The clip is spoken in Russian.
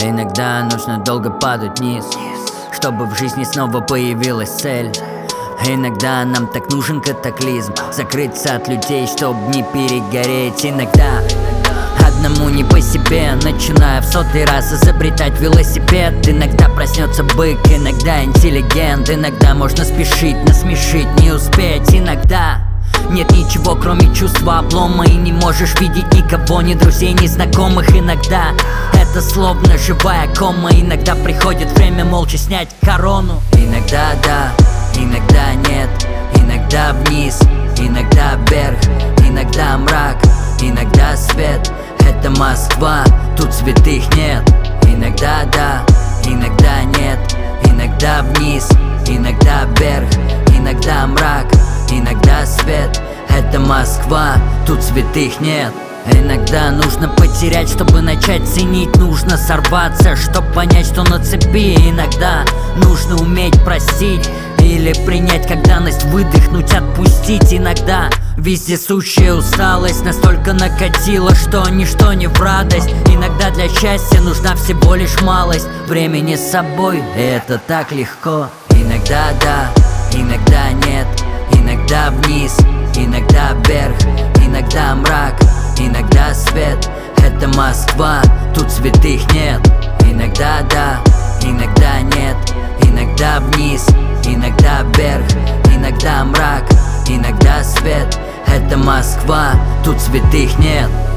Иногда нужно долго падать вниз, чтобы в жизни снова появилась цель. Иногда нам так нужен катаклизм, закрыться от людей, чтоб не перегореть. Иногда одному не по себе, начиная в 100-й раз изобретать велосипед. Иногда проснется бык, иногда интеллигент. Иногда можно спешить, насмешить, не успеть. Иногда нет ничего, кроме чувства облома, и не можешь видеть никого, ни друзей, ни знакомых. Иногда это словно живая кома. Иногда приходит время молча снять корону. Иногда да, иногда нет, иногда вниз, иногда вверх, иногда мрак, иногда свет. Это Москва, тут святых нет. Иногда да, иногда нет, иногда вниз, иногда вверх, иногда мрак, иногда свет. Это Москва, тут святых нет. Иногда нужно потерять, чтобы начать ценить. Нужно сорваться, чтоб понять, что на цепи. Иногда нужно уметь простить или принять, как данность, выдохнуть, отпустить. Иногда вездесущая усталость настолько накатила, что ничто не в радость. Иногда для счастья нужна всего лишь малость времени с собой, и это так легко. Иногда да, иногда нет, иногда вниз, иногда вверх, иногда мрак, иногда свет. Это Москва, тут святых нет. Иногда да, иногда нет, иногда вниз, иногда вверх, иногда мрак, иногда свет. Это Москва, тут святых нет.